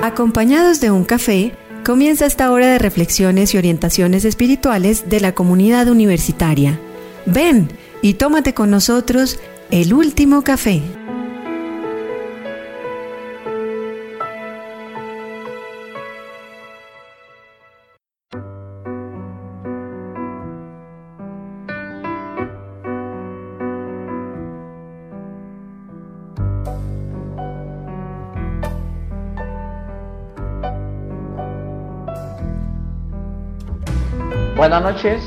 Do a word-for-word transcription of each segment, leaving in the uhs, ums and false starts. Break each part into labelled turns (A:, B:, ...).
A: Acompañados de un café, comienza esta hora de reflexiones y orientaciones espirituales de la comunidad universitaria. Ven y tómate con nosotros el último café.
B: Buenas noches,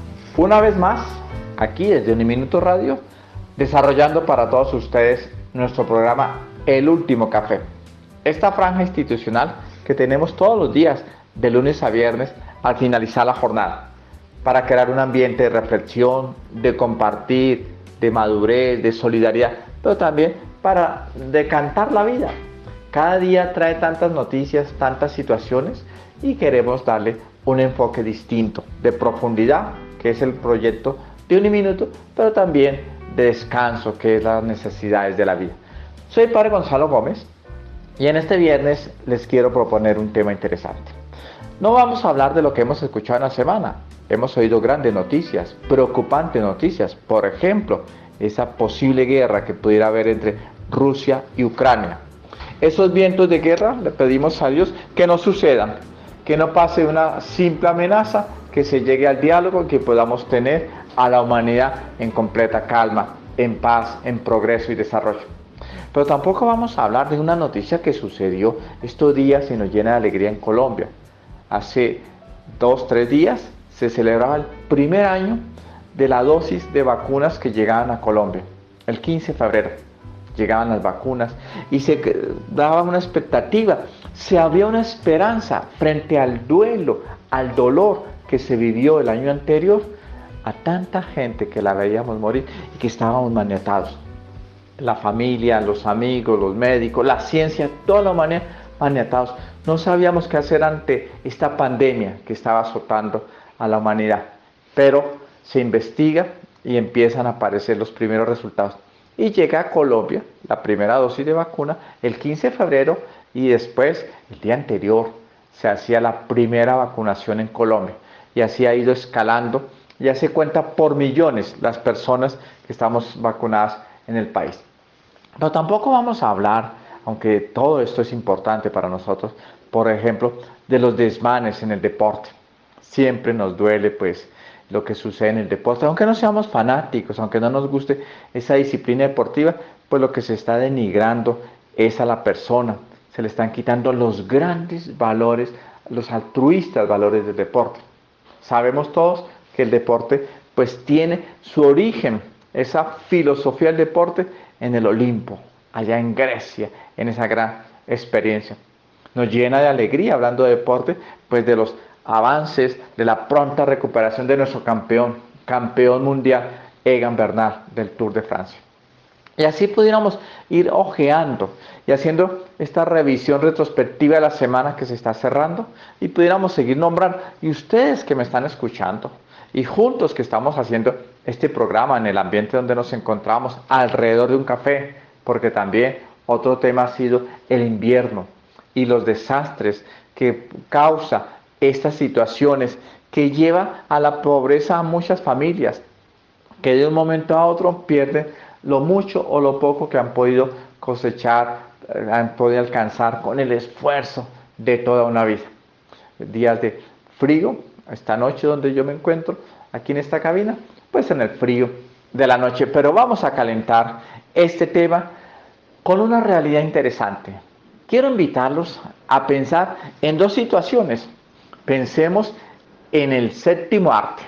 B: una vez más, aquí desde Uniminuto Radio, desarrollando para todos ustedes nuestro programa El Último Café. Esta franja institucional que tenemos todos los días, de lunes a viernes, al finalizar la jornada, para crear un ambiente de reflexión, de compartir, de madurez, de solidaridad, pero también para decantar la vida. Cada día trae tantas noticias, tantas situaciones, y queremos darle un enfoque distinto, de profundidad, que es el proyecto de Uniminuto, pero también de descanso, que es las necesidades de la vida. Soy el Padre Gonzalo Gómez, y en este viernes les quiero proponer un tema interesante. No vamos a hablar de lo que hemos escuchado en la semana. Hemos oído grandes noticias, preocupantes noticias. Por ejemplo, esa posible guerra que pudiera haber entre Rusia y Ucrania. Esos vientos de guerra, le pedimos a Dios que no sucedan, que no pase una simple amenaza, que se llegue al diálogo y que podamos tener a la humanidad en completa calma, en paz, en progreso y desarrollo. Pero tampoco vamos a hablar de una noticia que sucedió estos días y nos llena de alegría en Colombia. Hace dos, tres días se celebraba el primer año de la dosis de vacunas que llegaban a Colombia. El quince de febrero llegaban las vacunas y se daba una expectativa. Se había una esperanza frente al duelo, al dolor que se vivió el año anterior, a tanta gente que la veíamos morir y que estábamos maniatados. La familia, los amigos, los médicos, la ciencia, toda la humanidad maniatados. No sabíamos qué hacer ante esta pandemia que estaba azotando a la humanidad. Pero se investiga y empiezan a aparecer los primeros resultados. Y llega a Colombia la primera dosis de vacuna el quince de febrero, y después, el día anterior, se hacía la primera vacunación en Colombia. Y así ha ido escalando. Ya se cuenta por millones las personas que estamos vacunadas en el país. Pero tampoco vamos a hablar, aunque todo esto es importante para nosotros, por ejemplo, de los desmanes en el deporte. Siempre nos duele, pues, lo que sucede en el deporte, aunque no seamos fanáticos, aunque no nos guste esa disciplina deportiva, pues lo que se está denigrando es a la persona. Se le están quitando los grandes valores, los altruistas valores del deporte. Sabemos todos que el deporte pues tiene su origen, esa filosofía del deporte, en el Olimpo, allá en Grecia, en esa gran experiencia. Nos llena de alegría, hablando de deporte, pues de los avances, de la pronta recuperación de nuestro campeón, campeón mundial, Egan Bernal, del Tour de Francia. Y así pudiéramos ir ojeando y haciendo esta revisión retrospectiva de la semana que se está cerrando, y pudiéramos seguir nombrando, y ustedes que me están escuchando, y juntos que estamos haciendo este programa en el ambiente donde nos encontramos, alrededor de un café, porque también otro tema ha sido el invierno y los desastres que causa estas situaciones, que lleva a la pobreza a muchas familias, que de un momento a otro pierden lo mucho o lo poco que han podido cosechar, eh, han podido alcanzar con el esfuerzo de toda una vida. Días de frío, esta noche donde yo me encuentro, aquí en esta cabina, pues en el frío de la noche. Pero vamos a calentar este tema con una realidad interesante. Quiero invitarlos a pensar en dos situaciones. Pensemos en el séptimo arte.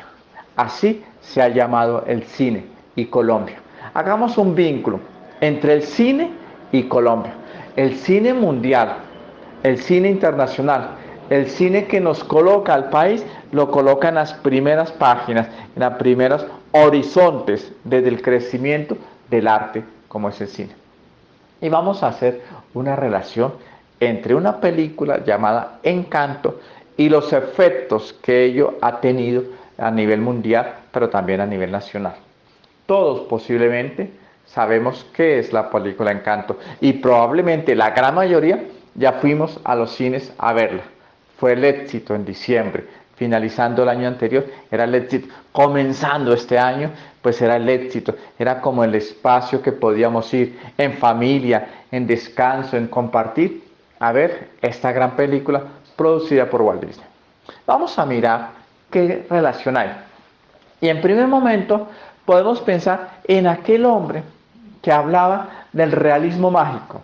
B: Así se ha llamado el cine y Colombia. Hagamos un vínculo entre el cine y Colombia. El cine mundial, el cine internacional, el cine que nos coloca al país, lo coloca en las primeras páginas, en los primeros horizontes desde el crecimiento del arte como es el cine. Y vamos a hacer una relación entre una película llamada Encanto y los efectos que ello ha tenido a nivel mundial, pero también a nivel nacional. Todos posiblemente sabemos qué es la película Encanto, y probablemente la gran mayoría ya fuimos a los cines a verla. Fue el éxito en diciembre, finalizando el año anterior, era el éxito. Comenzando este año, pues era el éxito. Era como el espacio que podíamos ir en familia, en descanso, en compartir, a ver esta gran película producida por Walt Disney. Vamos a mirar qué relación hay. Y en primer momento podemos pensar en aquel hombre que hablaba del realismo mágico.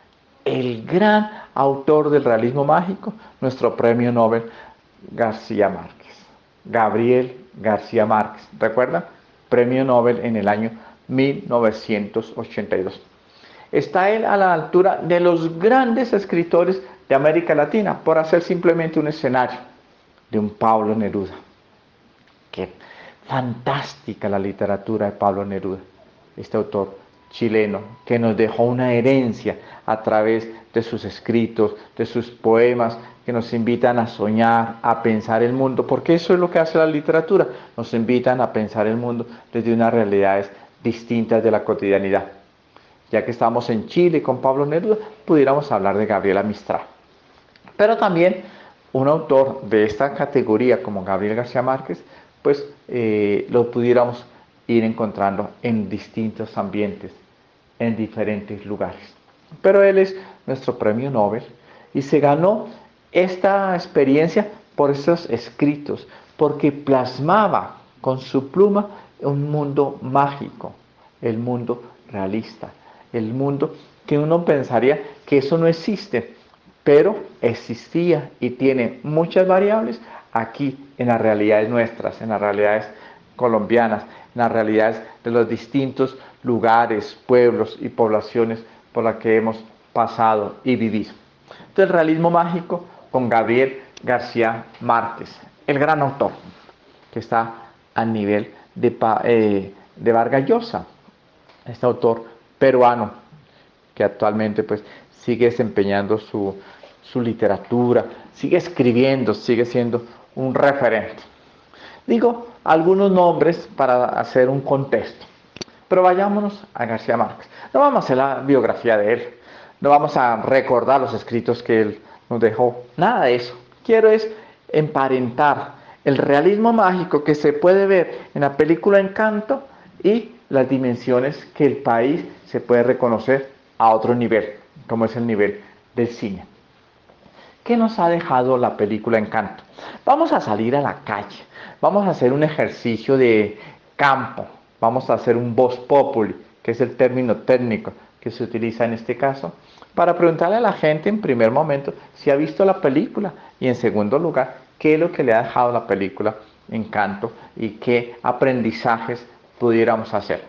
B: El gran autor del realismo mágico, nuestro premio Nobel García Márquez. Gabriel García Márquez, ¿recuerdan? Premio Nobel en el año mil novecientos ochenta y dos. Está él a la altura de los grandes escritores de América Latina, por hacer simplemente un escenario de un Pablo Neruda. Qué fantástica la literatura de Pablo Neruda, este autor chileno que nos dejó una herencia a través de sus escritos, de sus poemas, que nos invitan a soñar, a pensar el mundo, porque eso es lo que hace la literatura, nos invitan a pensar el mundo desde unas realidades distintas de la cotidianidad. Ya que estamos en Chile con Pablo Neruda, pudiéramos hablar de Gabriela Mistral. Pero también un autor de esta categoría como Gabriel García Márquez, pues eh, lo pudiéramos ir encontrando en distintos ambientes, en diferentes lugares. Pero él es nuestro premio Nobel y se ganó esta experiencia por estos escritos, porque plasmaba con su pluma un mundo mágico, el mundo realista, el mundo que uno pensaría que eso no existe, pero existía y tiene muchas variables aquí en las realidades nuestras, en las realidades colombianas, en las realidades de los distintos lugares, pueblos y poblaciones por las que hemos pasado y vivido. Entonces, el realismo mágico con Gabriel García Márquez, el gran autor, que está al nivel de, eh, de Vargas Llosa, este autor peruano, que actualmente pues sigue desempeñando su, su literatura, sigue escribiendo, sigue siendo un referente. Digo algunos nombres para hacer un contexto, pero vayámonos a García Márquez. No vamos a hacer la biografía de él, no vamos a recordar los escritos que él nos dejó, nada de eso. Quiero es emparentar el realismo mágico que se puede ver en la película Encanto y las dimensiones que el país se puede reconocer a otro nivel, como es el nivel del cine. ¿Qué nos ha dejado la película Encanto? Vamos a salir a la calle, vamos a hacer un ejercicio de campo, vamos a hacer un vox populi, que es el término técnico que se utiliza en este caso, para preguntarle a la gente en primer momento si ha visto la película y en segundo lugar, qué es lo que le ha dejado la película Encanto y qué aprendizajes pudiéramos hacer.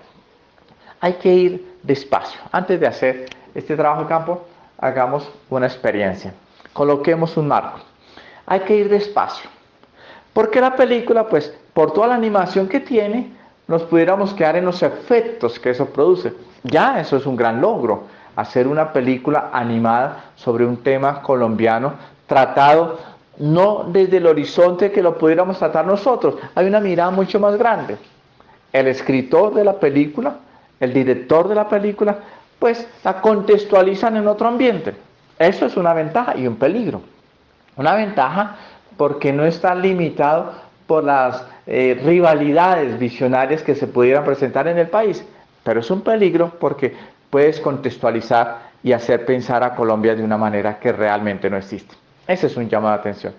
B: Hay que ir despacio. Antes de hacer este trabajo de campo, hagamos una experiencia. Coloquemos un marco. Hay que ir despacio. Porque la película, pues, por toda la animación que tiene, nos pudiéramos quedar en los efectos que eso produce. Ya eso es un gran logro. Hacer una película animada sobre un tema colombiano tratado no desde el horizonte que lo pudiéramos tratar nosotros. Hay una mirada mucho más grande. El escritor de la película, el director de la película, pues la contextualizan en otro ambiente. Eso es una ventaja y un peligro. Una ventaja porque no está limitado por las eh, rivalidades visionarias que se pudieran presentar en el país. Pero es un peligro porque puedes contextualizar y hacer pensar a Colombia de una manera que realmente no existe. Ese es un llamado de atención.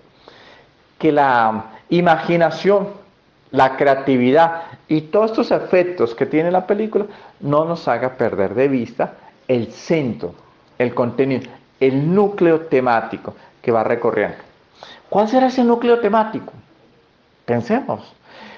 B: Que la imaginación, la creatividad y todos estos efectos que tiene la película no nos haga perder de vista el centro, el contenido, el núcleo temático que va recorriendo. ¿Cuál será ese núcleo temático? Pensemos.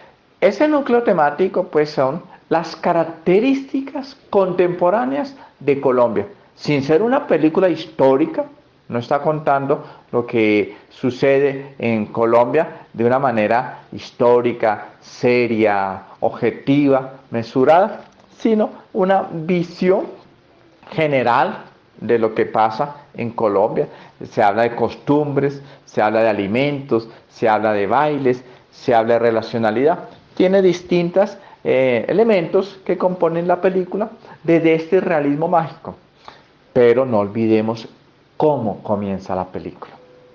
B: Ese núcleo temático pues son las características contemporáneas de Colombia. Sin ser una película histórica, no está contando lo que sucede en Colombia de una manera histórica, seria, objetiva, mesurada, sino una visión general de lo que pasa en Colombia. Se habla de costumbres, se habla de alimentos, se habla de bailes, se habla de relacionalidad. Tiene distintos eh, elementos que componen la película desde este realismo mágico. Pero no olvidemos cómo comienza la película.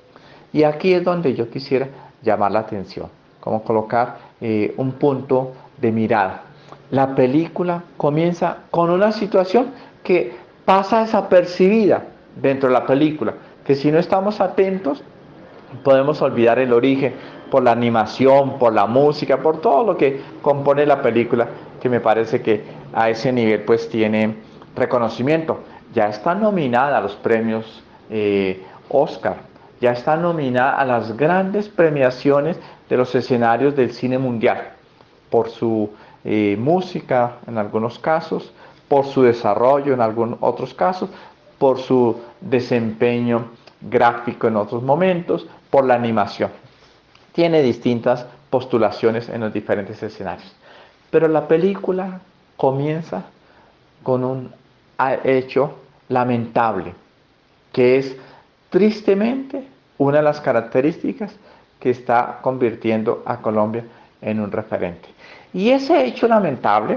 B: Y aquí es donde yo quisiera llamar la atención, como colocar eh, un punto de mirada. La película comienza con una situación que pasa desapercibida dentro de la película, que si no estamos atentos podemos olvidar el origen por la animación, por la música, por todo lo que compone la película, que me parece que a ese nivel pues tiene reconocimiento. Ya está nominada a los premios eh, Oscar, ya está nominada a las grandes premiaciones de los escenarios del cine mundial, por su eh, música en algunos casos, por su desarrollo en algunos otros casos, por su desempeño gráfico en otros momentos, por la animación. Tiene distintas postulaciones en los diferentes escenarios. Pero la película comienza con un hecho lamentable, que es tristemente una de las características que está convirtiendo a Colombia en un referente. Y ese hecho lamentable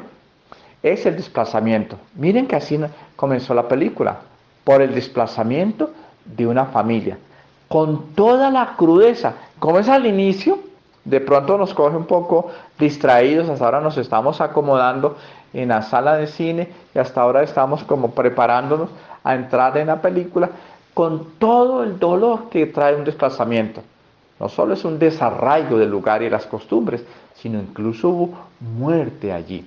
B: es el desplazamiento. Miren que así comenzó la película, por el desplazamiento de una familia, con toda la crudeza. Como es al inicio, de pronto nos coge un poco distraídos, hasta ahora nos estamos acomodando en la sala de cine y hasta ahora estamos como preparándonos a entrar en la película con todo el dolor que trae un desplazamiento. No solo es un desarraigo del lugar y las costumbres, sino incluso hubo muerte allí.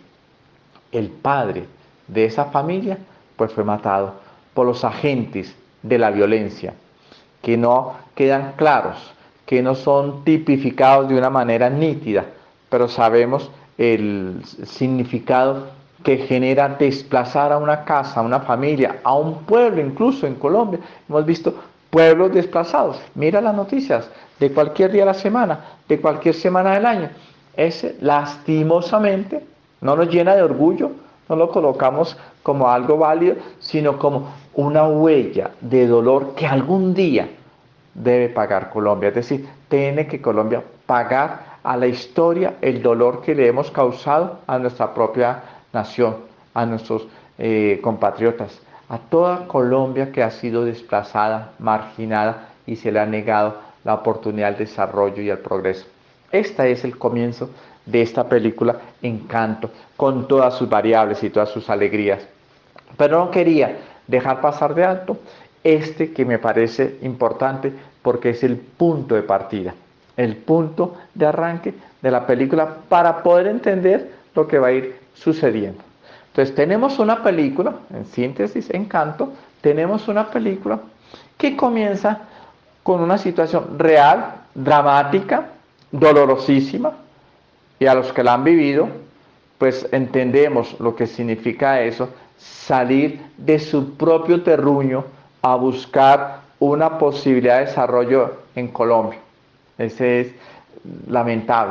B: El padre de esa familia pues fue matado por los agentes de la violencia, que no quedan claros, que no son tipificados de una manera nítida, pero sabemos el significado que genera desplazar a una casa, a una familia, a un pueblo, incluso en Colombia hemos visto pueblos desplazados. Mira las noticias de cualquier día de la semana, de cualquier semana del año. Ese lastimosamente no nos llena de orgullo, no lo colocamos como algo válido, sino como una huella de dolor que algún día debe pagar Colombia. Es decir, tiene que Colombia pagar a la historia el dolor que le hemos causado a nuestra propia nación, a nuestros eh, compatriotas, a toda Colombia que ha sido desplazada, marginada y se le ha negado la oportunidad al desarrollo y al progreso. Este es el comienzo de esta película Encanto, con todas sus variables y todas sus alegrías. Pero no quería dejar pasar de alto este que me parece importante porque es el punto de partida, el punto de arranque de la película para poder entender lo que va a ir sucediendo. Entonces tenemos una película, en síntesis, Encanto, tenemos una película que comienza con una situación real, dramática, dolorosísima, y a los que la han vivido, pues entendemos lo que significa eso, salir de su propio terruño a buscar una posibilidad de desarrollo en Colombia. Ese es lamentable.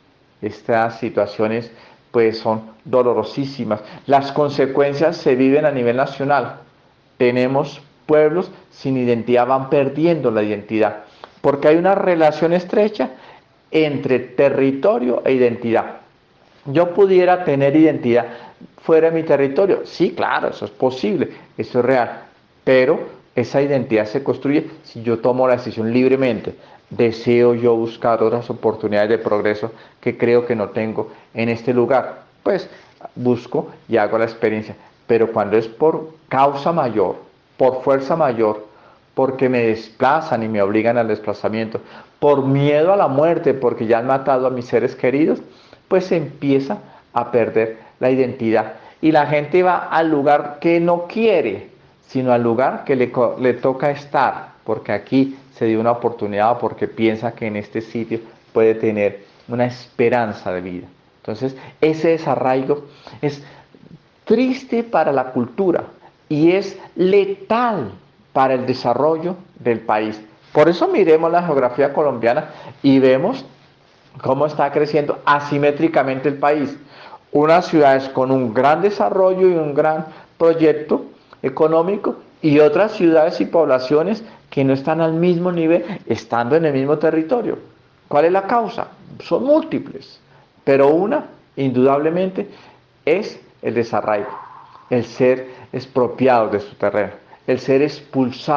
B: Estas situaciones pues son dolorosísimas. Las consecuencias se viven a nivel nacional. Tenemos pueblos sin identidad, van perdiendo la identidad, porque hay una relación estrecha entre territorio e identidad. Yo pudiera tener identidad fuera de mi territorio, sí, claro, eso es posible, eso es real, pero esa identidad se construye si yo tomo la decisión libremente. Deseo yo buscar otras oportunidades de progreso que creo que no tengo en este lugar, pues busco y hago la experiencia. Pero cuando es por causa mayor, por fuerza mayor, porque me desplazan y me obligan al desplazamiento, por miedo a la muerte, porque ya han matado a mis seres queridos, pues se empieza a perder la identidad. Y la gente va al lugar que no quiere, sino al lugar que le, le toca estar, porque aquí se dio una oportunidad o porque piensa que en este sitio puede tener una esperanza de vida. Entonces, ese desarraigo es triste para la cultura y es letal para el desarrollo del país. Por eso miremos la geografía colombiana y vemos cómo está creciendo asimétricamente el país. Unas ciudades con un gran desarrollo y un gran proyecto económico y otras ciudades y poblaciones que no están al mismo nivel, estando en el mismo territorio. ¿Cuál es la causa? Son múltiples, pero una, indudablemente, es el desarraigo, el ser expropiados de su terreno, el ser expulsados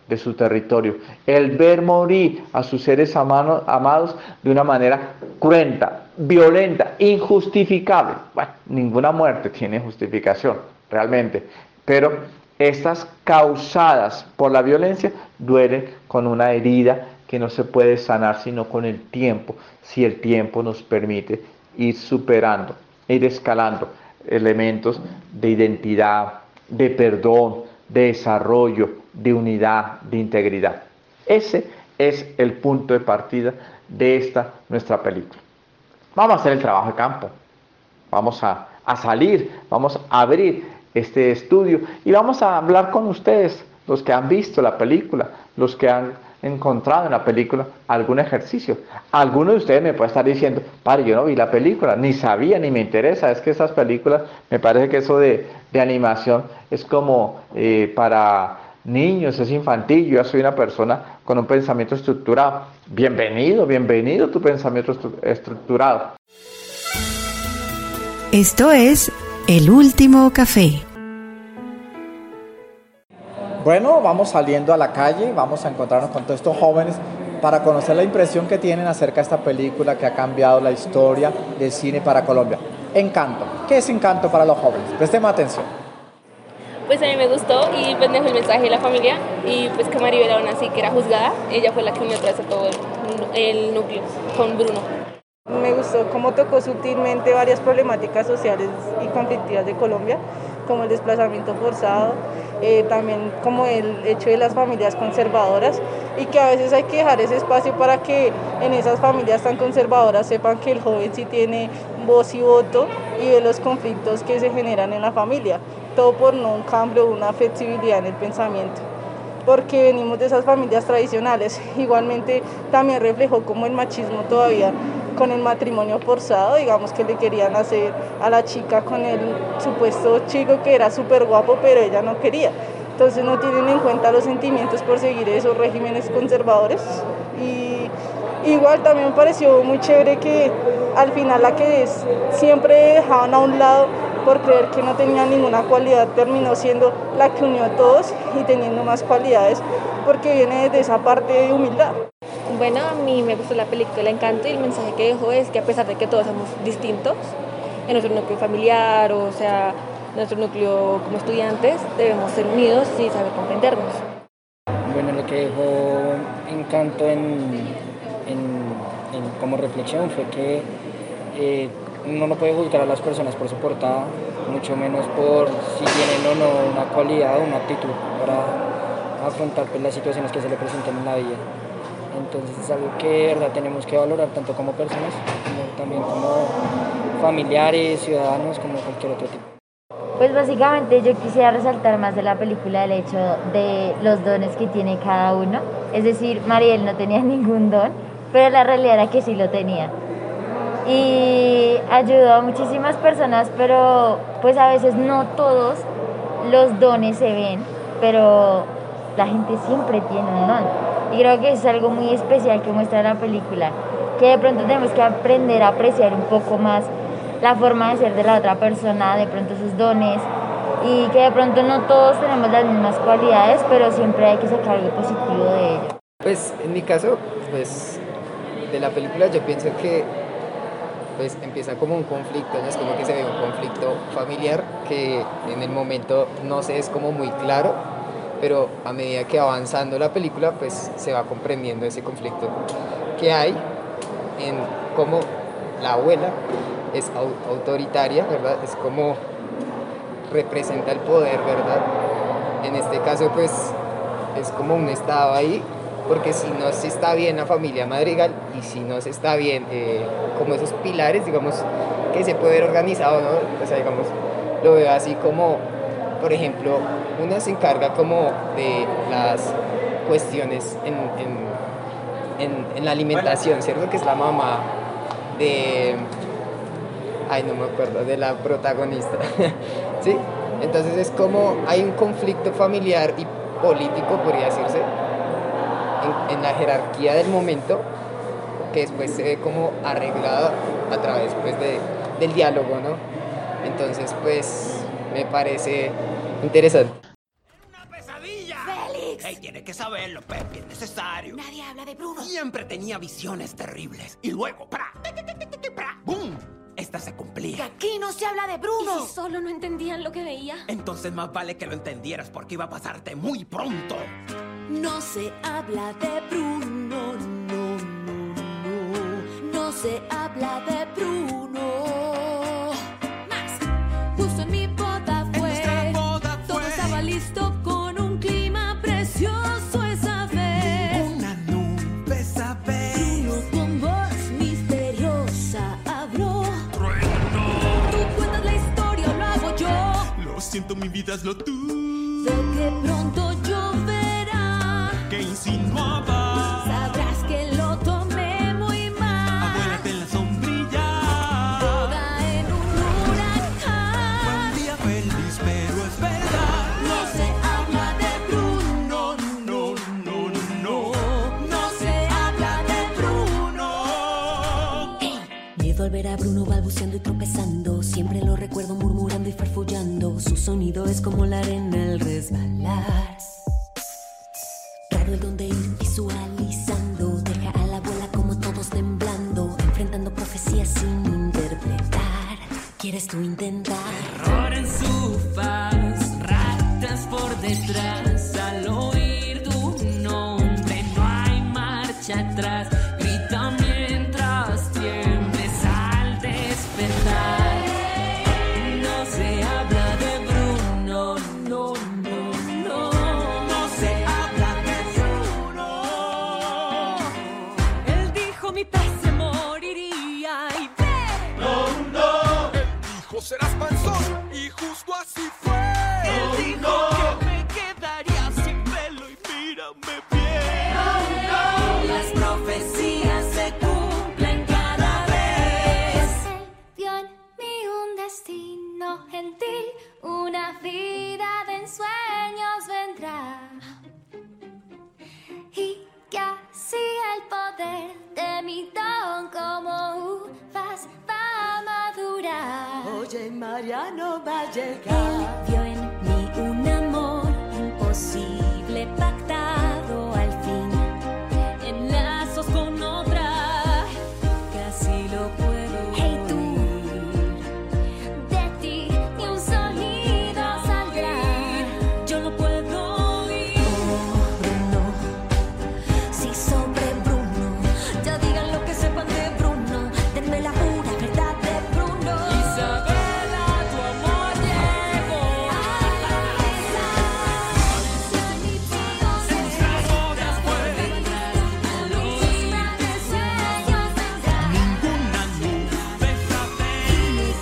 B: de su territorio, el ver morir a sus seres amano, amados de una manera cruenta, violenta, injustificable. Bueno, ninguna muerte tiene justificación, realmente, pero estas causadas por la violencia duelen con una herida que no se puede sanar sino con el tiempo, si el tiempo nos permite ir superando, ir escalando elementos de identidad, de perdón, de desarrollo, de unidad, de integridad. Ese es el punto de partida de esta nuestra película. Vamos a hacer el trabajo de campo, vamos a, a salir, vamos a abrir este estudio y vamos a hablar con ustedes, los que han visto la película, los que han encontrado en la película algún ejercicio. Alguno de ustedes me puede estar diciendo, padre, yo no vi la película, ni sabía, ni me interesa, es que esas películas, me parece que eso de, de animación es como eh, para niños, es infantil, yo ya soy una persona con un pensamiento estructurado. Bienvenido, bienvenido tu pensamiento estru- estructurado.
A: Esto es El Último Café.
C: Bueno, vamos saliendo a la calle, vamos a encontrarnos con todos estos jóvenes para conocer la impresión que tienen acerca de esta película que ha cambiado la historia del cine para Colombia. Encanto. ¿Qué es Encanto para los jóvenes? Prestemos atención.
D: Pues a mí me gustó y pues dejó el mensaje de la familia y pues que Maribel aún así que era juzgada, ella fue la que unió otra vez a todo el, el núcleo con Bruno.
E: Me gustó cómo tocó sutilmente varias problemáticas sociales y conflictivas de Colombia, como el desplazamiento forzado, eh, también como el hecho de las familias conservadoras y que a veces hay que dejar ese espacio para que en esas familias tan conservadoras sepan que el joven sí tiene voz y voto y de los conflictos que se generan en la familia, todo por no un cambio, una flexibilidad en el pensamiento, porque venimos de esas familias tradicionales. Igualmente también reflejó como el machismo todavía con el matrimonio forzado, digamos que le querían hacer a la chica con el supuesto chico que era súper guapo, pero ella no quería. Entonces no tienen en cuenta los sentimientos por seguir esos regímenes conservadores. Y igual también me pareció muy chévere que al final la que es, siempre dejaban a un lado por creer que no tenía ninguna cualidad, terminó siendo la que unió a todos y teniendo más cualidades, porque viene de esa parte de humildad.
D: Bueno, a mí me gustó la película Encanto y el mensaje que dejó es que a pesar de que todos somos distintos, en nuestro núcleo familiar, o sea, nuestro núcleo como estudiantes, debemos ser unidos y saber comprendernos.
F: Bueno, lo que dejó Encanto en, en, en, como reflexión fue que eh, uno no puede juzgar a las personas por su portada, mucho menos por si tienen o no una cualidad o una actitud para afrontar pues, las situaciones que se le presentan en la vida. Entonces es algo que de verdad tenemos que valorar tanto como personas, como también como familiares, ciudadanos, como cualquier otro tipo.
G: Pues básicamente yo quisiera resaltar más de la película el hecho de los dones que tiene cada uno. Es decir, Mariel no tenía ningún don, pero la realidad era que sí lo tenía. Y ayudó a muchísimas personas, pero pues a veces no todos los dones se ven, pero la gente siempre tiene un don. Y creo que es algo muy especial que muestra la película, que de pronto tenemos que aprender a apreciar un poco más la forma de ser de la otra persona, de pronto sus dones, y que de pronto no todos tenemos las mismas cualidades, pero siempre hay que sacar algo positivo de ello.
H: Pues en mi caso, pues de la película yo pienso que pues empieza como un conflicto, ¿no? Es como que se ve un conflicto familiar que en el momento no sé, es como muy claro, pero a medida que va avanzando la película, pues se va comprendiendo ese conflicto que hay en cómo la abuela es autoritaria, ¿verdad? Es como representa el poder, ¿verdad? En este caso, pues es como un estado ahí, porque si no se está bien la familia Madrigal y si no se está bien eh, como esos pilares, digamos, que se puede ver organizado, ¿no? O sea, digamos, lo veo así como, por ejemplo, una se encarga como de las cuestiones en, en, en, en la alimentación, ¿cierto? Que es la mamá de... Ay, no me acuerdo, de la protagonista, ¿sí? Entonces es como hay un conflicto familiar y político, podría decirse, en, en la jerarquía del momento, que después se ve como arreglado a través pues, de, del diálogo, ¿no? Entonces, pues, me parece interesante.
I: ¡Una pesadilla! ¡Feliz! Alex.
J: Ey, tiene que saberlo, Pepe, es necesario.
I: Nadie habla de Bruno.
J: Siempre tenía visiones terribles. Y luego, ¡pra! ¡pra! ¡Bum! Esta se cumplía.
I: Que aquí no se habla de Bruno.
D: ¿Y si solo no entendían lo que veía?
J: Entonces más vale que lo entendieras porque iba a pasarte muy pronto.
I: No se habla de Bruno, no, no, no. No se habla de Bruno. Más. Justo en mi boda fue.
J: En nuestra boda fue.
I: Todo estaba listo con un clima precioso esa vez.
J: Una nube esa vez.
I: Bruno con voz misteriosa habló.
J: Trueno.
I: Tú cuentas la historia o lo hago yo.
J: Lo siento, mi vida es lo tú.
I: Sé que pronto lloverá.
J: Que insinuaba.
I: Sabrás que lo tomé muy mal.
J: Abuélate en la sombrilla.
I: Boda en un huracán.
J: Fue un día feliz, pero es verdad.
I: No se habla de Bruno.
J: No, no, no.
I: No se habla de Bruno. Hey. Miedo al ver a Bruno balbuceando y tropezando. Siempre lo recuerdo murmurando y farfullando. Su sonido es como la arena al resbalar. Raro el donde ir visualizando. Deja a la abuela como todos temblando. Enfrentando profecías sin interpretar. ¿Quieres tú intentar?
K: Terror en su faz, ratas por detrás. Al oír tu nombre no hay marcha atrás. Grita mientras tiembles al despertar. No se habla de Bruno, no, no, no.
J: No se habla de Bruno.
K: Él dijo mi pez se moriría y ve.
J: No, no. Él dijo serás panzón y justo así fue.
K: Él dijo que me quedaría sin pelo y mírame bien.
I: Las profecías se cumplen cada vez.
L: Él vio en mí un destino gentil, una vida de ensueños vendrá. Y que así el poder de mi don como uvas va a madurar.
I: Oye, Mariano va a
L: Él
I: llegar.
L: vio en mí un amor imposible, pactado al fin.
I: En lazos con otra, casi lo puedo
L: Hey, tú.
I: oír.
L: De ti ni un sonido saldrá.
I: Yo lo puedo oír.
L: Oh, Bruno, sí, sobre Bruno.
I: Ya digan lo que sepan de Bruno.
L: Denme la pura verdad de Bruno.
I: Isabela, tu amor llegó.
J: Ninguna nube esa vez.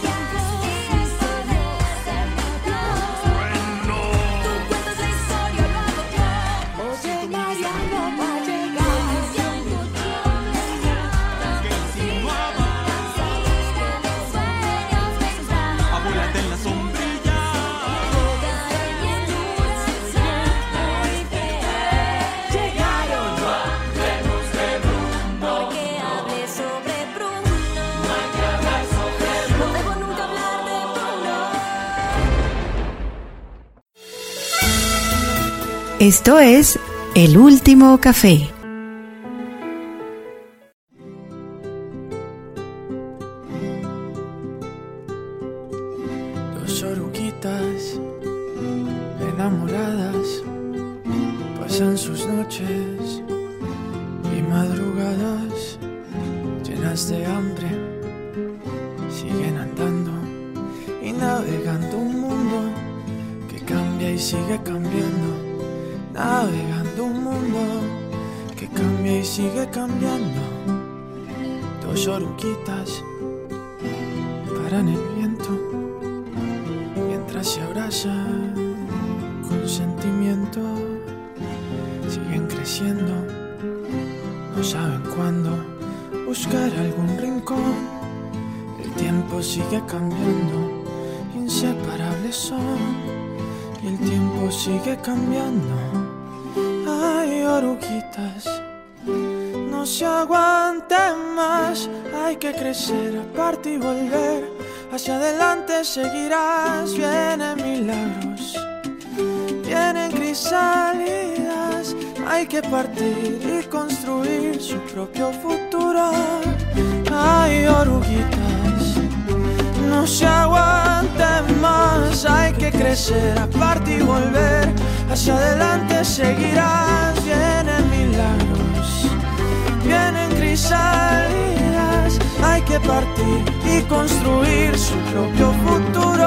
J: Trueno.
I: Tú cuentas la historia, lo hago yo. Oye, Mariano va a llegar.
J: Que insinuaba. Abuélate en la sombrilla.
I: Llegaron. Porque hable sobre Bruno. No debo nunca hablar de Bruno.
A: Esto es El Último Café.
M: Dos oruguitas enamoradas pasan sus noches y madrugadas llenas de hambre. Siguen andando y navegando un mundo que cambia y sigue cambiando. Navegando un mundo que cambia y sigue cambiando. Dos oruguitas paran el viento mientras se abrazan con sentimiento. Siguen creciendo, no saben cuándo buscar algún rincón. El tiempo sigue cambiando, inseparables son, y el tiempo sigue cambiando. Ay, oruguitas, no se aguanten más, hay que crecer, aparte y volver. Hacia adelante seguirás, vienen milagros, vienen crisálidas. hay que partir y construir su propio futuro. Hay oruguitas, no se aguanten más, hay que crecer, aparte y volver, hacia adelante seguirás. Vienen milagros, vienen crisálidas, hay que partir y construir su propio futuro.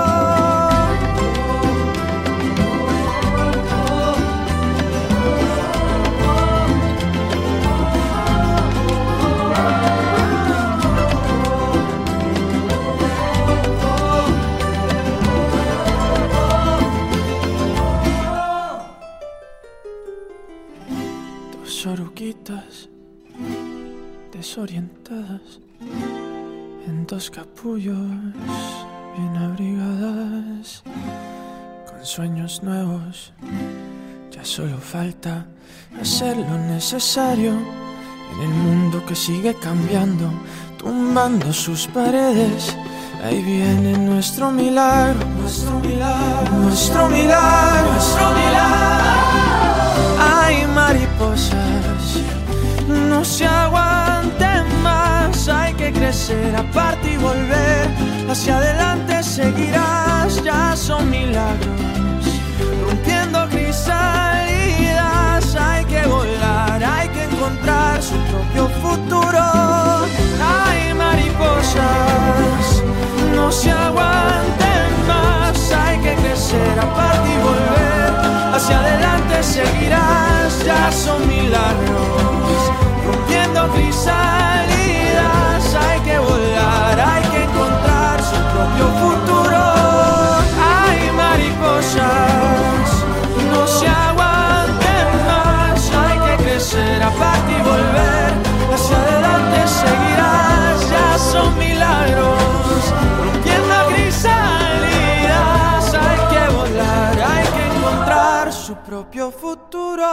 M: Oruguitas desorientadas en dos capullos bien abrigadas, con sueños nuevos. Ya solo falta hacer lo necesario en el mundo que sigue cambiando, tumbando sus paredes. Ahí viene nuestro milagro, nuestro milagro, nuestro milagro, nuestro milagro. Hay mariposas, no se aguanten más, hay que crecer, aparte y volver, hacia adelante seguirás. Ya son milagros, rompiendo crisálidas, hay que volar, hay que encontrar su propio futuro. Hay mariposas, no se aguanten más, hay que crecer, aparte y volver, hacia adelante seguirás. Ya son milagros, rompiendo crisálidas, hay que volar, hay que encontrar su propio futuro. Hay mariposas, no se aguanten más, hay que crecer, aparte y volver, hacia adelante seguirás. Ya son milagros, rompiendo crisálidas, hay que volar, hay que encontrar su propio futuro.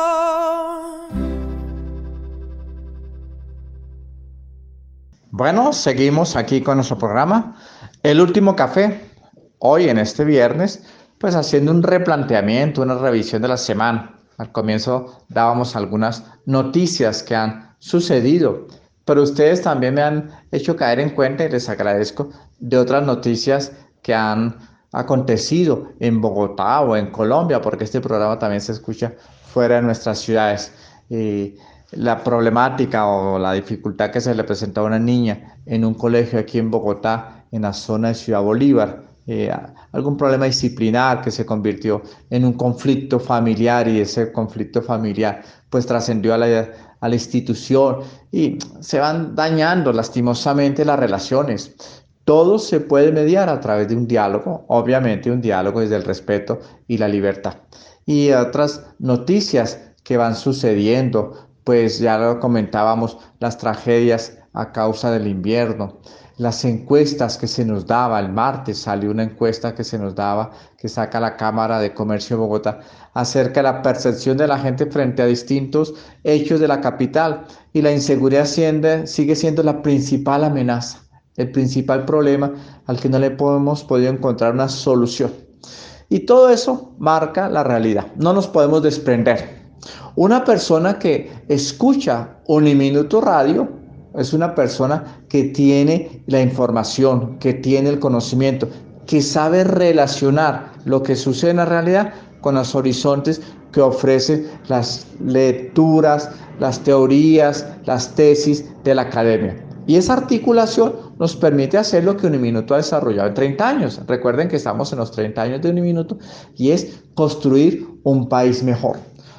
B: Bueno, seguimos aquí con nuestro programa, El Último Café. Hoy, en este viernes, pues haciendo un replanteamiento, una revisión de la semana. Al comienzo dábamos algunas noticias que han sucedido, pero ustedes también me han hecho caer en cuenta, y les agradezco, de otras noticias que han acontecido en Bogotá o en Colombia, porque este programa también se escucha fuera de nuestras ciudades. Y la problemática o la dificultad que se le presentó a una niña en un colegio aquí en Bogotá, en la zona de Ciudad Bolívar, eh, algún problema disciplinar que se convirtió en un conflicto familiar, y ese conflicto familiar pues trascendió a la, a la institución, y se van dañando lastimosamente las relaciones. Todo se puede mediar a través de un diálogo, obviamente un diálogo desde el respeto y la libertad. Y otras noticias que van sucediendo, pues ya lo comentábamos, las tragedias a causa del invierno, las encuestas que se nos daba. El martes salió una encuesta que se nos daba, que saca la Cámara de Comercio de Bogotá, acerca de la percepción de la gente frente a distintos hechos de la capital, y la inseguridad siendo, sigue siendo la principal amenaza, el principal problema al que no le hemos podido encontrar una solución. Y todo eso marca la realidad, no nos podemos desprender. Una persona que escucha Uniminuto Radio es una persona que tiene la información, que tiene el conocimiento, que sabe relacionar lo que sucede en la realidad con los horizontes que ofrecen las lecturas, las teorías, las tesis de la academia. Y esa articulación nos permite hacer lo que Uniminuto ha desarrollado en treinta años. Recuerden que estamos en los treinta años de Uniminuto, y es construir un país mejor.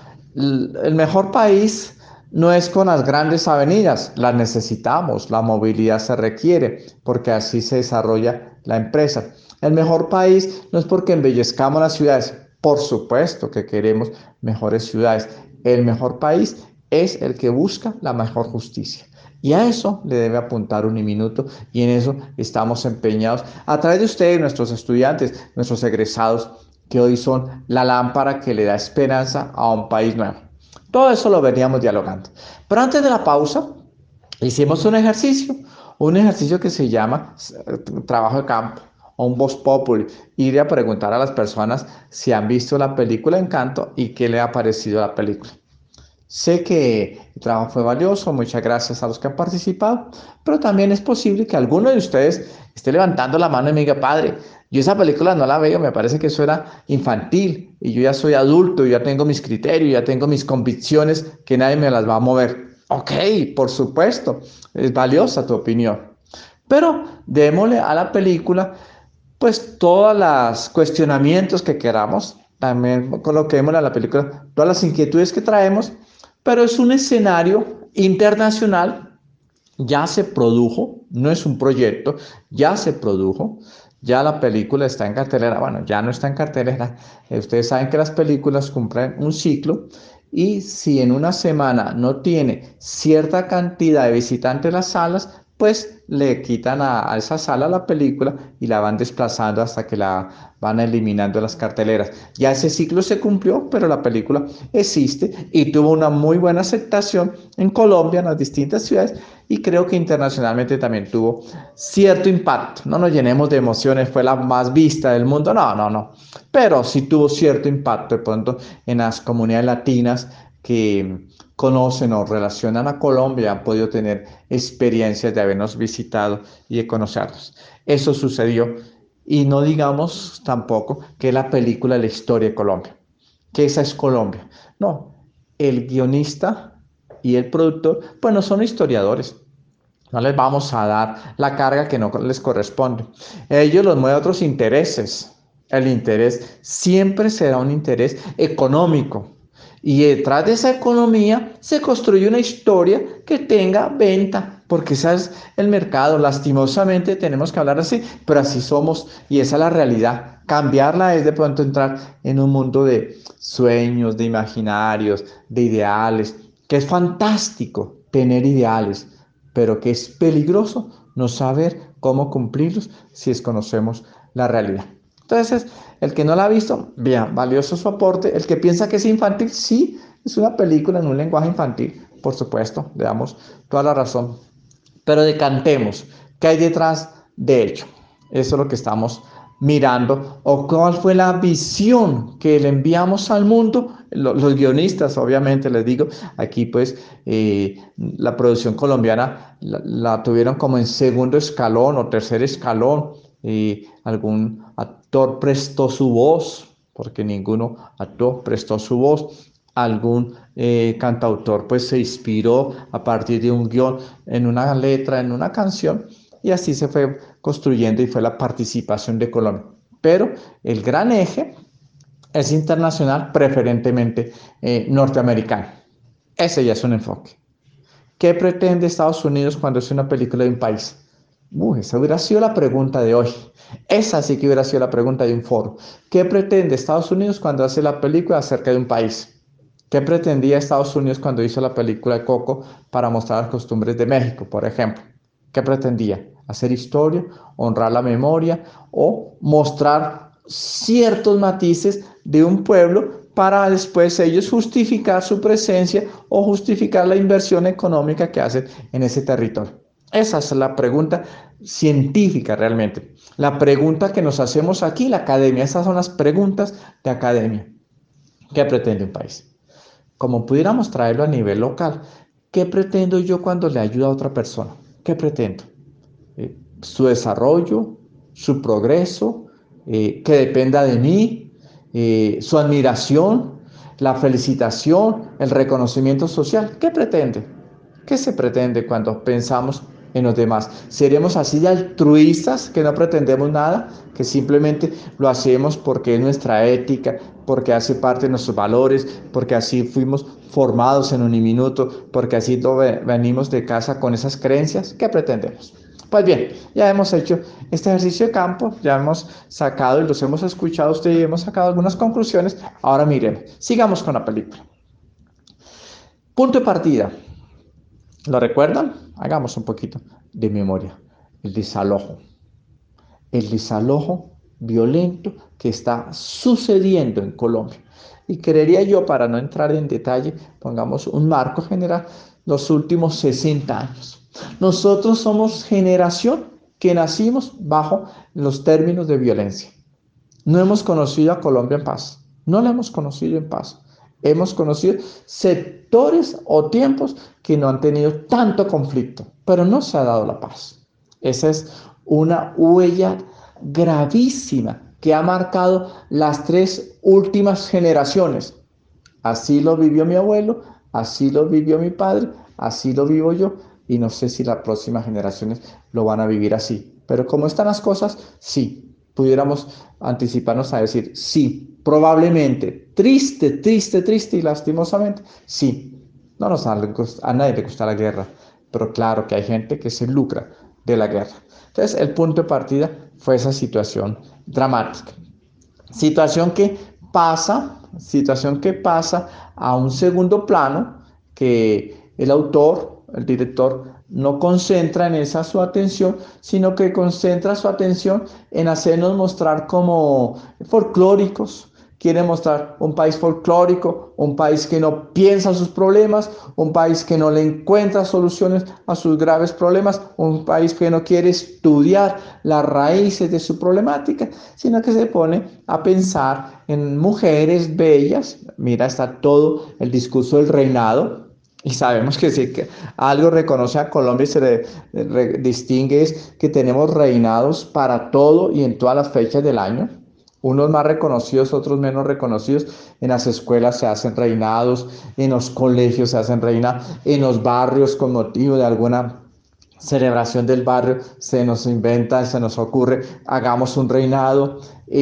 B: El mejor país no es con las grandes avenidas, las necesitamos, la movilidad se requiere, porque así se desarrolla la empresa. El mejor país no es porque embellezcamos las ciudades, por supuesto que queremos mejores ciudades. El mejor país es el que busca la mejor justicia. Y a eso le debe apuntar Uniminuto, y en eso estamos empeñados a través de ustedes, nuestros estudiantes, nuestros egresados, que hoy son la lámpara que le da esperanza a un país nuevo. Todo eso lo veníamos dialogando. Pero antes de la pausa, hicimos un ejercicio, un ejercicio que se llama trabajo de campo, o un voz populi, ir a preguntar a las personas si han visto la película Encanto y qué le ha parecido la película. Sé que el trabajo fue valioso, muchas gracias a los que han participado, pero también es posible que alguno de ustedes esté levantando la mano y me diga, padre, yo esa película no la veo, me parece que eso era infantil y yo ya soy adulto, ya tengo mis criterios, ya tengo mis convicciones, que nadie me las va a mover. Ok, por supuesto, es valiosa tu opinión, pero démosle a la película pues todos los cuestionamientos que queramos, también coloquémosle a la película todas las inquietudes que traemos, pero es un escenario internacional, ya se produjo, no es un proyecto, ya se produjo, ya la película está en cartelera, bueno, ya no está en cartelera, ustedes saben que las películas cumplen un ciclo y si en una semana no tiene cierta cantidad de visitantes en las salas, pues le quitan a, a esa sala la película y la van desplazando hasta que la van eliminando de las carteleras. Ya ese ciclo se cumplió, pero la película existe y tuvo una muy buena aceptación en Colombia, en las distintas ciudades, y creo que internacionalmente también tuvo cierto impacto. No nos llenemos de emociones, fue la más vista del mundo, no, no, no, pero sí tuvo cierto impacto de pronto en las comunidades latinas que conocen o relacionan a Colombia, han podido tener experiencias de habernos visitado y de conocernos. Eso sucedió y no digamos tampoco que la película es la historia de Colombia, que esa es Colombia. No, el guionista y el productor pues no son historiadores. No les vamos a dar la carga que no les corresponde. Ellos los mueven otros intereses. El interés siempre será un interés económico. Y detrás de esa economía se construye una historia que tenga venta, porque ese es el mercado. Lastimosamente tenemos que hablar así, pero así somos y esa es la realidad. Cambiarla es de pronto entrar en un mundo de sueños, de imaginarios, de ideales, que es fantástico tener ideales, pero que es peligroso no saber cómo cumplirlos si desconocemos la realidad. Entonces, el que no la ha visto, bien, valioso su aporte. El que piensa que es infantil, sí, es una película en un lenguaje infantil, por supuesto, le damos toda la razón. Pero decantemos, ¿qué hay detrás de ello? Eso es lo que estamos mirando, o cuál fue la visión que le enviamos al mundo. Los, los guionistas, obviamente, les digo, aquí pues eh, la producción colombiana la, la tuvieron como en segundo escalón o tercer escalón. Y algún actor prestó su voz, porque ninguno actuó, prestó su voz. Algún eh, cantautor pues se inspiró a partir de un guión en una letra, en una canción, y así se fue construyendo y fue la participación de Colombia. Pero el gran eje es internacional, preferentemente eh, norteamericano. Ese ya es un enfoque. ¿Qué pretende Estados Unidos cuando es una película de un país? Uh, esa hubiera sido la pregunta de hoy. Esa sí que hubiera sido la pregunta de un foro. ¿Qué pretende Estados Unidos cuando hace la película acerca de un país? ¿Qué pretendía Estados Unidos cuando hizo la película de Coco para mostrar las costumbres de México, por ejemplo? ¿Qué pretendía? ¿Hacer historia, honrar la memoria o mostrar ciertos matices de un pueblo para después ellos justificar su presencia o justificar la inversión económica que hacen en ese territorio? Esa es la pregunta científica realmente. La pregunta que nos hacemos aquí, la academia. Esas son las preguntas de academia. ¿Qué pretende un país? Como pudiéramos traerlo a nivel local, ¿qué pretendo yo cuando le ayudo a otra persona? ¿Qué pretendo? Eh, su desarrollo, su progreso, eh, que dependa de mí, eh, su admiración, la felicitación, el reconocimiento social. ¿Qué pretende? ¿Qué se pretende cuando pensamos en los demás? ¿Seremos así de altruistas que no pretendemos nada? Que simplemente lo hacemos porque es nuestra ética, porque hace parte de nuestros valores, porque así fuimos formados en un minuto, porque así lo venimos de casa con esas creencias. ¿Qué pretendemos? Pues bien, ya hemos hecho este ejercicio de campo, ya hemos sacado y los hemos escuchado a ustedes y hemos sacado algunas conclusiones. Ahora miremos, sigamos con la película. Punto de partida. ¿Lo recuerdan? Hagamos un poquito de memoria. El desalojo. El desalojo violento que está sucediendo en Colombia. Y creería yo, para no entrar en detalle, pongamos un marco general, los últimos sesenta años. Nosotros somos generación que nacimos bajo los términos de violencia. No hemos conocido a Colombia en paz. No la hemos conocido en paz.
C: Hemos conocido sectores o tiempos que no han tenido tanto conflicto, pero no se ha dado la paz. Esa es una huella gravísima que ha marcado las tres últimas generaciones. Así lo vivió mi abuelo, así lo vivió mi padre, así lo vivo yo, y no sé si las próximas generaciones lo van a vivir así. Pero como están las cosas, sí, pudiéramos anticiparnos a decir, sí, probablemente, triste, triste, triste y lastimosamente, sí, no nos a, a nadie le gusta la guerra, pero claro que hay gente que se lucra de la guerra. Entonces, el punto de partida fue esa situación dramática. Situación que pasa, situación que pasa a un segundo plano, que el autor, el director, no concentra en esa su atención, sino que concentra su atención en hacernos mostrar como folclóricos. Quiere mostrar un país folclórico, un país que no piensa sus problemas, un país que no le encuentra soluciones a sus graves problemas, un país que no quiere estudiar las raíces de su problemática, sino que se pone a pensar en mujeres bellas. Mira, está todo el discurso del reinado. Y sabemos que si que algo reconoce a Colombia y se le re, distingue es que tenemos reinados para todo y en todas las fechas del año. Unos más reconocidos, otros menos reconocidos. En las escuelas se hacen reinados, en los colegios se hacen reinados, en los barrios con motivo de alguna celebración del barrio se nos inventa, se nos ocurre, hagamos un reinado.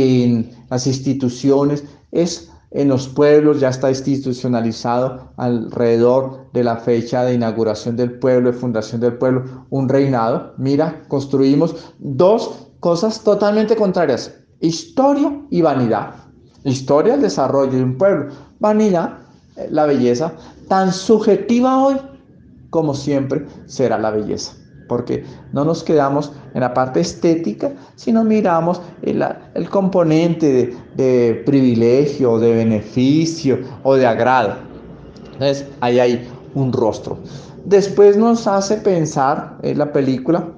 C: En las instituciones, es en los pueblos ya está institucionalizado alrededor de la fecha de inauguración del pueblo, de fundación del pueblo, un reinado. Mira, construimos dos cosas totalmente contrarias. Historia y vanidad. Historia, el desarrollo de un pueblo. Vanidad, la belleza, tan subjetiva hoy como siempre será la belleza. Porque no nos quedamos en la parte estética, sino miramos el, el componente de, de privilegio, de beneficio o de agrado. Entonces, ahí hay un rostro. Después nos hace pensar en la película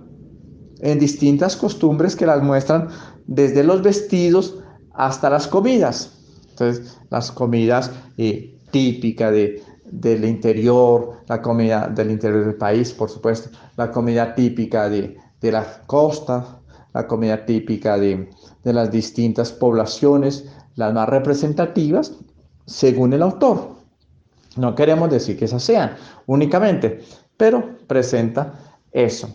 C: en distintas costumbres que las muestran desde los vestidos hasta las comidas. Entonces, las comidas eh, típicas de, del interior, la comida del interior del país, por supuesto, la comida típica de, de la costa, la comida típica de, de las distintas poblaciones, las más representativas, según el autor. No queremos decir que esas sean únicamente, pero presenta eso.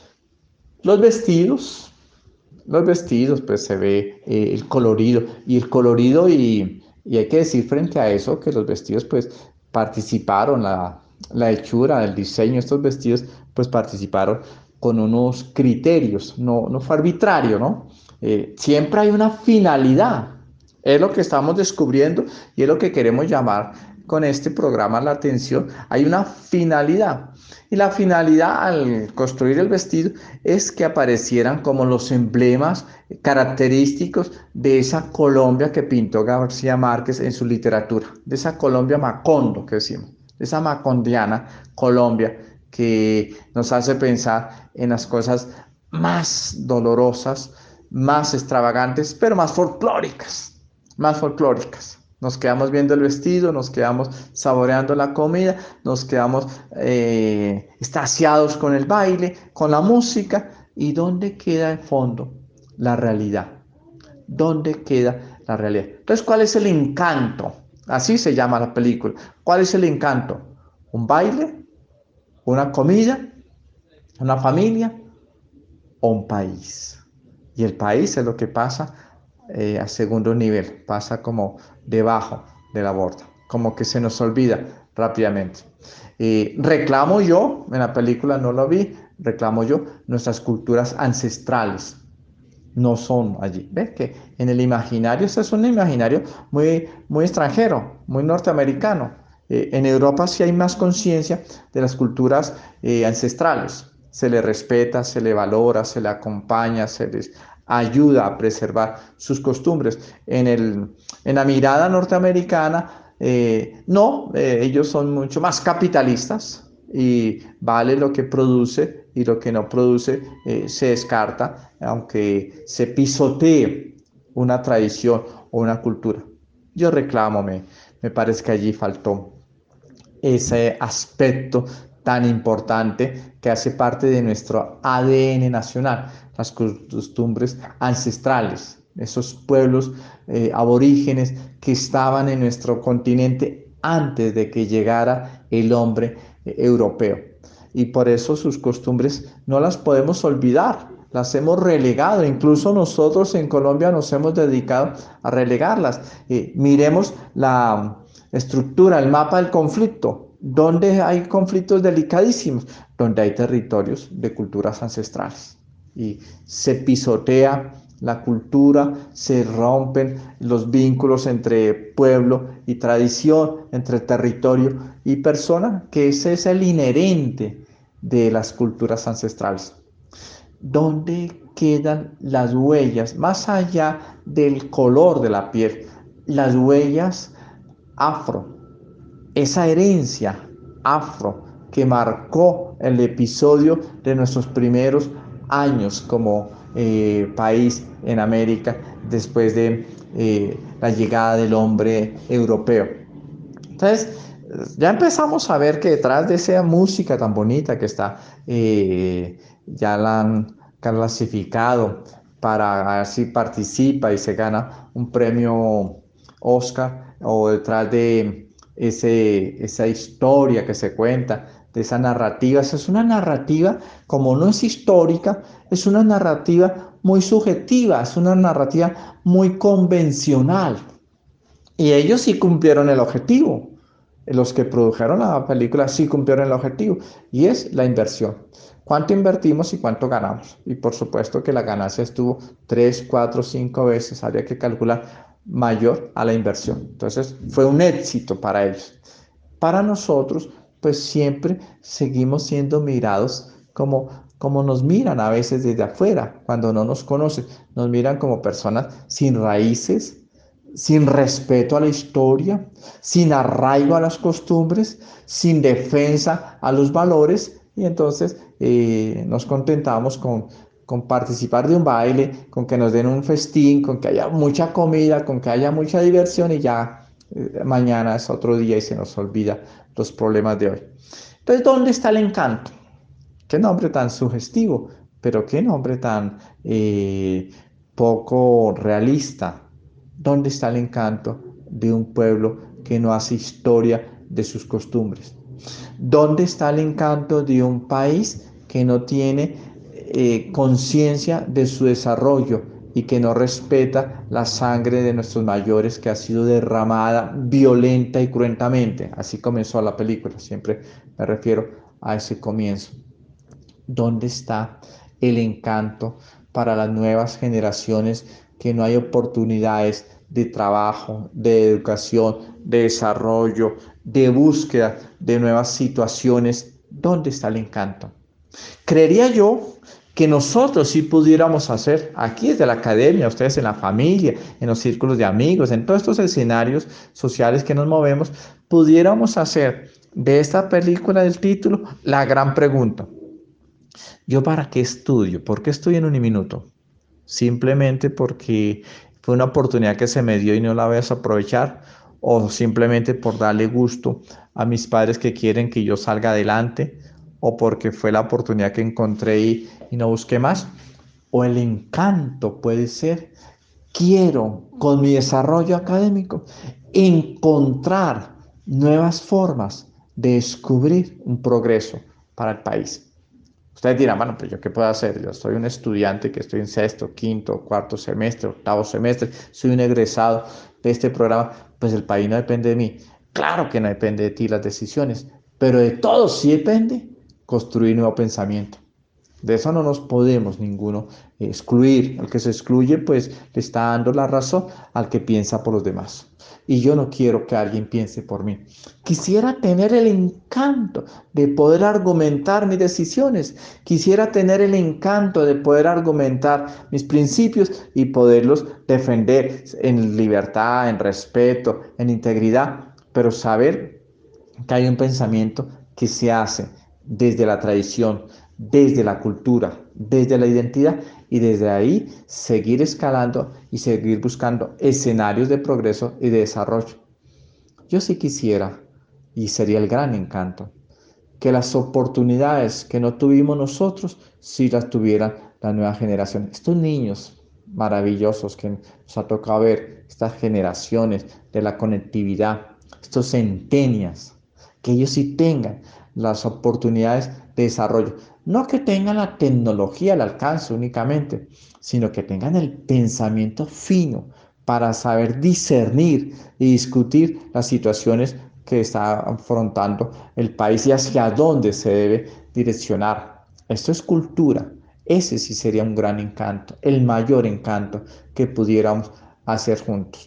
C: Los vestidos, los vestidos, pues se ve eh, el colorido, y el colorido, y, y hay que decir frente a eso que los vestidos, pues participaron, la, la hechura, el diseño de estos vestidos, pues participaron con unos criterios, no, no fue arbitrario, ¿no? Eh, siempre hay una finalidad, es lo que estamos descubriendo y es lo que queremos llamar con este programa la atención. Hay una finalidad, y la finalidad al construir el vestido es que aparecieran como los emblemas característicos de esa Colombia que pintó García Márquez en su literatura, de esa Colombia Macondo que decimos, de esa macondiana Colombia que nos hace pensar en las cosas más dolorosas, más extravagantes, pero más folclóricas, más folclóricas. Nos quedamos viendo el vestido, nos quedamos saboreando la comida, nos quedamos eh, extasiados con el baile, con la música. ¿Y dónde queda el fondo? La realidad. ¿Dónde queda la realidad? Entonces, ¿cuál es el encanto? Así se llama la película. ¿Cuál es el encanto? ¿Un baile? ¿Una comida? ¿Una familia? ¿O un país? Y el país es lo que pasa Eh, a segundo nivel, pasa como debajo de la borda, como que se nos olvida rápidamente. Eh, reclamo yo, en la película no lo vi, reclamo yo, nuestras culturas ancestrales no son allí. ¿Ves? Que en el imaginario, este es un imaginario muy, muy extranjero, muy norteamericano. Eh, en Europa sí hay más conciencia de las culturas eh, ancestrales. Se le respeta, se le valora, se le acompaña, se les ayuda a preservar sus costumbres. En, el, en la mirada norteamericana, eh, no, eh, ellos son mucho más capitalistas y vale lo que produce y lo que no produce eh, se descarta, aunque se pisotee una tradición o una cultura. Yo reclamo, me,
B: me parece que allí faltó ese aspecto tan importante que hace parte de nuestro A D N nacional, las costumbres ancestrales, esos pueblos eh, aborígenes que estaban en nuestro continente antes de que llegara el hombre eh, europeo. Y por eso sus costumbres no las podemos olvidar, las hemos relegado, incluso nosotros en Colombia nos hemos dedicado a relegarlas. Eh, miremos la estructura, el mapa del conflicto. Donde hay conflictos delicadísimos, donde hay territorios de culturas ancestrales y se pisotea la cultura, se rompen los vínculos entre pueblo y tradición, entre territorio y persona, que ese es el inherente de las culturas ancestrales. ¿Dónde quedan las huellas, más allá del color de la piel, las huellas afro? Esa herencia afro que marcó el episodio de nuestros primeros años como eh, país en América después de eh, la llegada del hombre europeo. Entonces, ya empezamos a ver que detrás de esa música tan bonita que está, eh, ya la han clasificado para ver si participa y se gana un premio Oscar, o detrás de Ese, esa historia que se cuenta, de esa narrativa. Esa es una narrativa, como no es histórica, es una narrativa muy subjetiva, es una narrativa muy convencional. Y ellos sí cumplieron el objetivo. Los que produjeron la película sí cumplieron el objetivo, y es la inversión. ¿Cuánto invertimos y cuánto ganamos? Y por supuesto que la ganancia estuvo tres, cuatro, cinco veces, habría que calcular, mayor a la inversión. Entonces fue un éxito para ellos. Para nosotros, pues siempre seguimos siendo mirados como, como nos miran a veces desde afuera, cuando no nos conocen. Nos miran como personas sin raíces, sin respeto a la historia, sin arraigo a las costumbres, sin defensa a los valores, y entonces eh, nos contentamos con con participar de un baile, con que nos den un festín, con que haya mucha comida, con que haya mucha diversión, y ya eh, mañana es otro día y se nos olvida los problemas de hoy. Entonces, ¿dónde está el encanto? Qué nombre tan sugestivo, pero qué nombre tan eh, poco realista. ¿Dónde está el encanto de un pueblo que no hace historia de sus costumbres? ¿Dónde está el encanto de un país que no tiene Eh, conciencia de su desarrollo y que no respeta la sangre de nuestros mayores, que ha sido derramada violenta y cruentamente? Así comenzó la película, siempre me refiero a ese comienzo. ¿Dónde está el encanto para las nuevas generaciones que no hay oportunidades de trabajo, de educación, de desarrollo, de búsqueda de nuevas situaciones? ¿Dónde está el encanto? Creería yo que nosotros sí pudiéramos hacer, aquí desde la academia, ustedes en la familia, en los círculos de amigos, en todos estos escenarios sociales que nos movemos, pudiéramos hacer de esta película del título la gran pregunta: ¿yo para qué estudio? ¿Por qué estudio en Uniminuto? ¿Simplemente porque fue una oportunidad que se me dio y no la voy a aprovechar? ¿O simplemente por darle gusto a mis padres que quieren que yo salga adelante? ¿O porque fue la oportunidad que encontré y, y no busqué más? ¿O el encanto puede ser: quiero con mi desarrollo académico encontrar nuevas formas de descubrir un progreso para el país? Ustedes dirán, bueno, pues yo qué puedo hacer, yo soy un estudiante que estoy en sexto, quinto, cuarto semestre, octavo semestre, soy un egresado de este programa, pues el país no depende de mí. Claro que no depende de ti las decisiones, pero de todos sí depende construir nuevo pensamiento. De eso no nos podemos ninguno excluir. El que se excluye, pues le está dando la razón al que piensa por los demás. Y yo no quiero que alguien piense por mí. Quisiera tener el encanto de poder argumentar mis decisiones. Quisiera tener el encanto de poder argumentar mis principios y poderlos defender en libertad, en respeto, en integridad. Pero saber que hay un pensamiento que se hace desde la tradición, desde la cultura, desde la identidad, y desde ahí seguir escalando y seguir buscando escenarios de progreso y de desarrollo. Yo sí quisiera, y sería el gran encanto, que las oportunidades que no tuvimos nosotros, sí las tuvieran la nueva generación. Estos niños maravillosos que nos ha tocado ver, estas generaciones de la conectividad, estos centenias, que ellos sí tengan las oportunidades de desarrollo. No que tengan la tecnología al alcance únicamente, sino que tengan el pensamiento fino para saber discernir y discutir las situaciones que está afrontando el país y hacia dónde se debe direccionar. Esto es cultura. Ese sí sería un gran encanto, el mayor encanto que pudiéramos hacer juntos.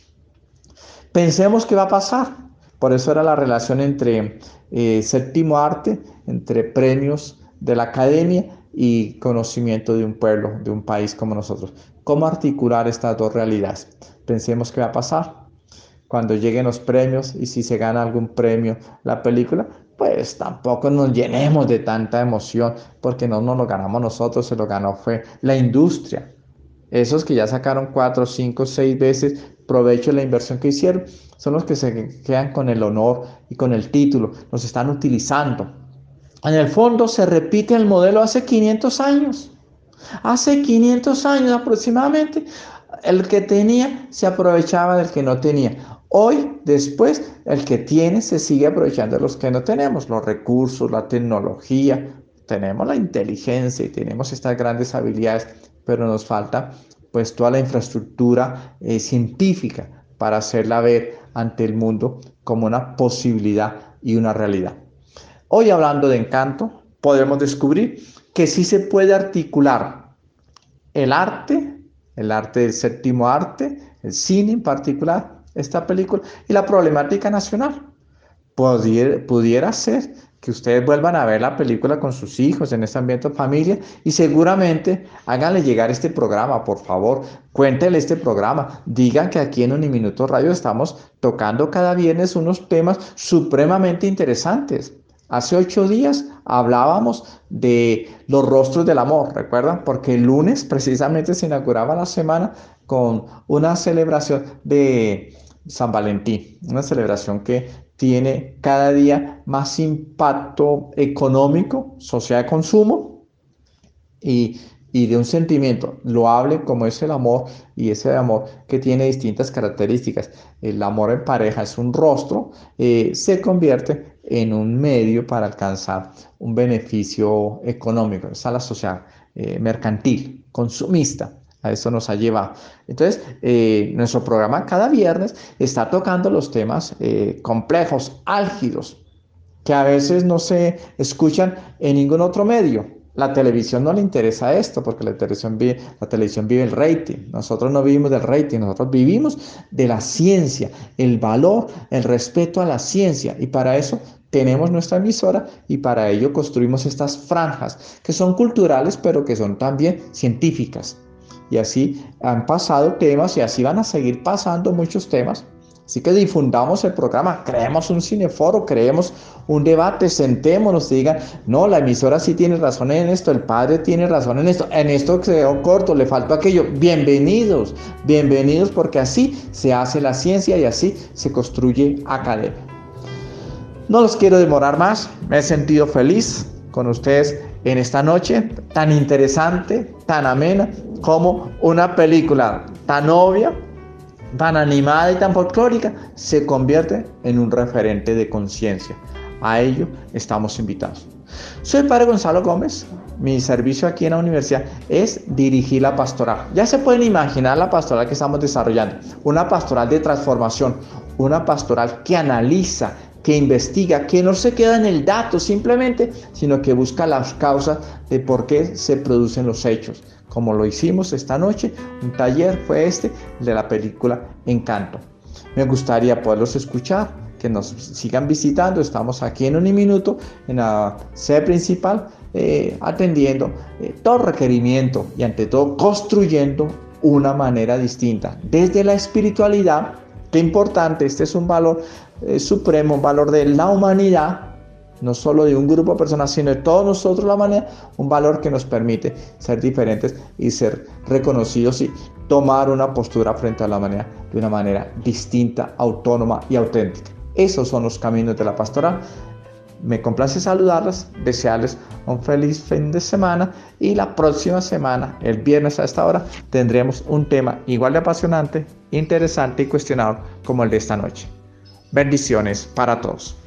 B: Pensemos qué va a pasar. Por eso era la relación entre eh, séptimo arte, entre premios de la academia y conocimiento de un pueblo, de un país como nosotros. ¿Cómo articular estas dos realidades? Pensemos qué va a pasar cuando lleguen los premios, y si se gana algún premio la película, pues tampoco nos llenemos de tanta emoción, porque no nos lo ganamos nosotros, se lo ganó fue la industria. Esos que ya sacaron cuatro, cinco, seis veces provecho de la inversión que hicieron, son los que se quedan con el honor y con el título, nos están utilizando. En el fondo se repite el modelo hace quinientos años. Hace quinientos años aproximadamente, el que tenía se aprovechaba del que no tenía. Hoy, después, el que tiene se sigue aprovechando de los que no tenemos, los recursos, la tecnología, tenemos la inteligencia y tenemos estas grandes habilidades, pero nos falta pues toda la infraestructura eh, científica para hacerla ver ante el mundo como una posibilidad y una realidad. Hoy, hablando de encanto, podemos descubrir que sí se puede articular el arte, el arte del séptimo arte, el cine en particular, esta película, y la problemática nacional. Pudiera, pudiera ser que ustedes vuelvan a ver la película con sus hijos en este ambiente de familia, y seguramente háganle llegar este programa, por favor, cuéntenle este programa, digan que aquí en Uniminuto Radio estamos tocando cada viernes unos temas supremamente interesantes. Hace ocho días hablábamos de los rostros del amor, ¿recuerdan? Porque el lunes precisamente se inauguraba la semana con una celebración de San Valentín, una celebración que tiene cada día más impacto económico, sociedad de consumo y, y de un sentimiento loable como es el amor, y ese amor que tiene distintas características. El amor en pareja es un rostro, eh, se convierte en un medio para alcanzar un beneficio económico. Esa es la sociedad eh, mercantil, consumista. A eso nos ha llevado. Entonces, eh, nuestro programa cada viernes está tocando los temas eh, complejos, álgidos, que a veces no se escuchan en ningún otro medio. La televisión no le interesa esto, porque la televisión vive, la televisión vive el rating. Nosotros no vivimos del rating, nosotros vivimos de la ciencia, el valor, el respeto a la ciencia. Y para eso tenemos nuestra emisora, y para ello construimos estas franjas que son culturales, pero que son también científicas. Y así han pasado temas y así van a seguir pasando muchos temas. Así que difundamos el programa, creemos un cineforo, creemos un debate, sentémonos y digan, no, la emisora sí tiene razón en esto, el padre tiene razón en esto, en esto quedó corto, le faltó aquello. Bienvenidos, bienvenidos, porque así se hace la ciencia y así se construye academia. No los quiero demorar más, me he sentido feliz con ustedes en esta noche tan interesante, tan amena, como una película tan obvia, tan animada y tan folclórica se convierte en un referente de conciencia. A ello estamos invitados. Soy el padre Gonzalo Gómez. Mi servicio aquí en la universidad es dirigir la pastoral. Ya se pueden imaginar la pastoral que estamos desarrollando. Una pastoral de transformación, una pastoral que analiza, que investiga, que no se queda en el dato simplemente, sino que busca las causas de por qué se producen los hechos. Como lo hicimos esta noche, un taller fue este de la película Encanto. Me gustaría poderlos escuchar, que nos sigan visitando. Estamos aquí en Uniminuto, en la sede principal, eh, atendiendo eh, todo requerimiento y ante todo construyendo una manera distinta. Desde la espiritualidad, qué importante, este es un valor eh, supremo, un valor de la humanidad, no solo de un grupo de personas, sino de todos nosotros, la humanidad, un valor que nos permite ser diferentes y ser reconocidos y tomar una postura frente a la humanidad de una manera distinta, autónoma y auténtica. Esos son los caminos de la pastoral. Me complace saludarlas, desearles un feliz fin de semana y la próxima semana, el viernes a esta hora, tendremos un tema igual de apasionante, interesante y cuestionador como el de esta noche. Bendiciones para todos.